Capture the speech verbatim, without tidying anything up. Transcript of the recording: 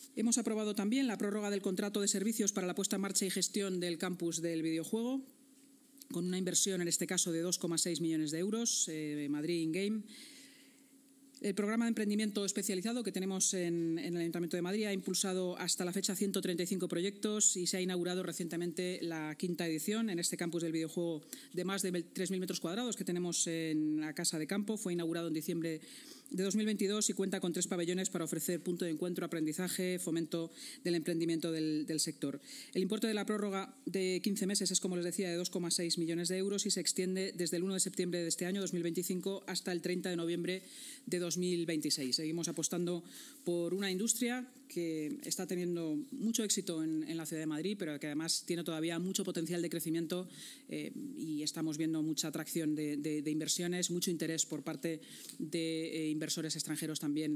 Hemos aprobado también la prórroga del contrato de servicios para la puesta en marcha y gestión del campus del videojuego, con una inversión, en este caso, de dos coma seis millones de euros, eh, Madrid InGame. El programa de emprendimiento especializado que tenemos en, en el Ayuntamiento de Madrid ha impulsado hasta la fecha ciento treinta y cinco proyectos y se ha inaugurado recientemente la quinta edición en este campus del videojuego de más de tres mil metros cuadrados que tenemos en la Casa de Campo. Fue inaugurado en diciembre de dos mil veintidós y cuenta con tres pabellones para ofrecer punto de encuentro, aprendizaje, fomento del emprendimiento del, del sector. El importe de la prórroga de quince meses es, como les decía, de dos coma seis millones de euros y se extiende desde el uno de septiembre de este año, dos mil veinticinco, hasta el treinta de noviembre de dos mil veintiséis. Seguimos apostando por una industria que está teniendo mucho éxito en, en la ciudad de Madrid, pero que además tiene todavía mucho potencial de crecimiento eh, y estamos viendo mucha atracción de, de, de inversiones, mucho interés por parte de eh, inversores extranjeros también